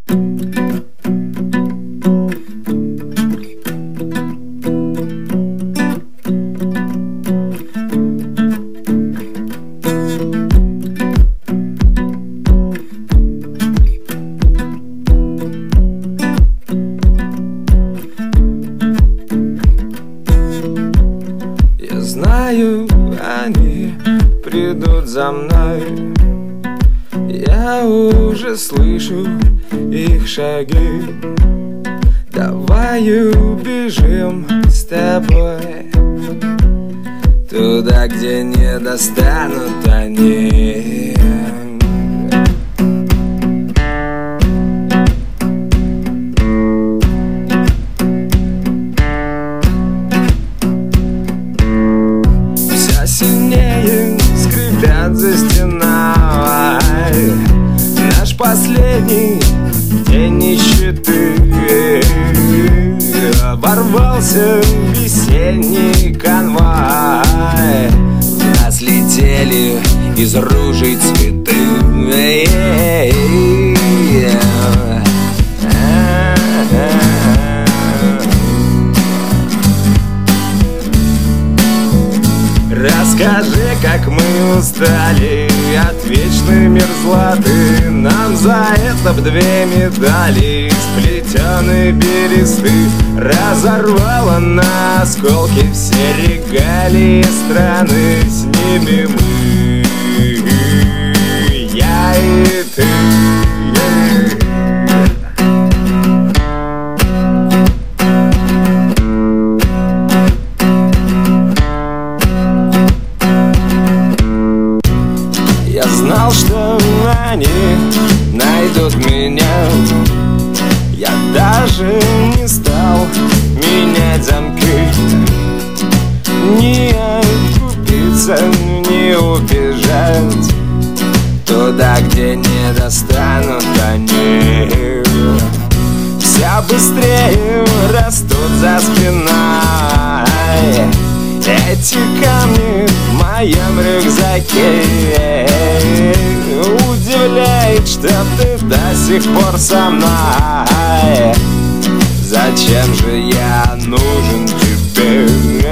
Знаю, они придут за мной. Я уже слышу их шаги. Давай убежим с тобой туда, где не достанут они. Сильнее скрипят за стеной. Наш последний день нищеты. Ворвался весенний конвой. В нас летели из ружей цветы. Расскажи, как мы устали от вечной мерзлоты. Нам за это б 2 медали сплетенной бересты. Разорвало на осколки все регалии страны. С ними мы, я и ты. Я знал, что они найдут меня. Я даже не стал менять замки. Не откупиться, не убежать туда, где не достанут они. Все быстрее растут за спиной. Эти камни в моем рюкзаке. Удивляет, что ты до сих пор со мной. Зачем же я нужен тебе?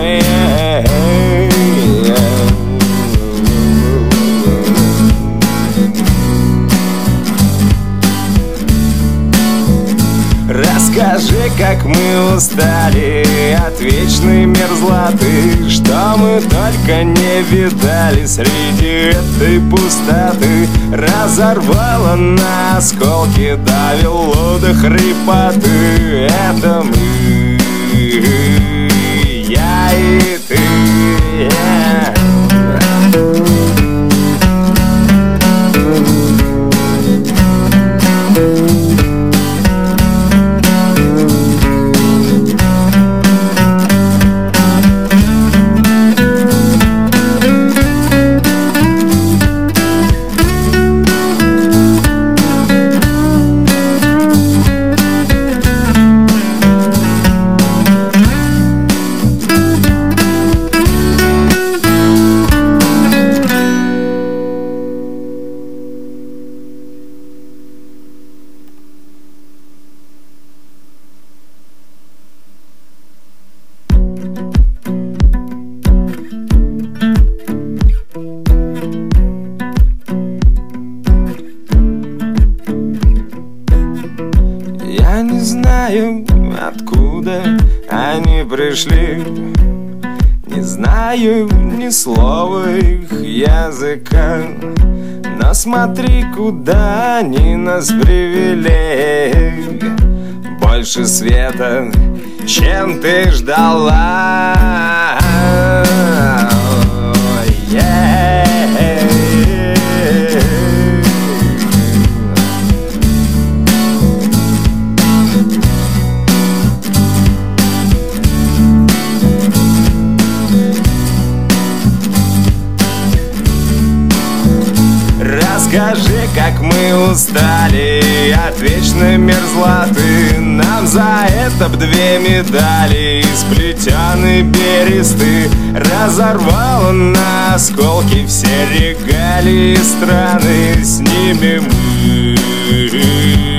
Расскажи, как мы устали от вечной мерзлоты. Что мы только не видали среди этой пустоты. Разорвало на осколки, довело до хрипоты. Это мы, я и ты. Я не знаю, откуда они пришли. Не знаю ни слова их языка. Но смотри, куда они нас привели. Больше света, чем ты ждала. Расскажи, как мы устали от вечной мерзлоты. Нам за это б 2 медали сплетенной бересты. Разорвало на осколки все регалии страны. С ними мы.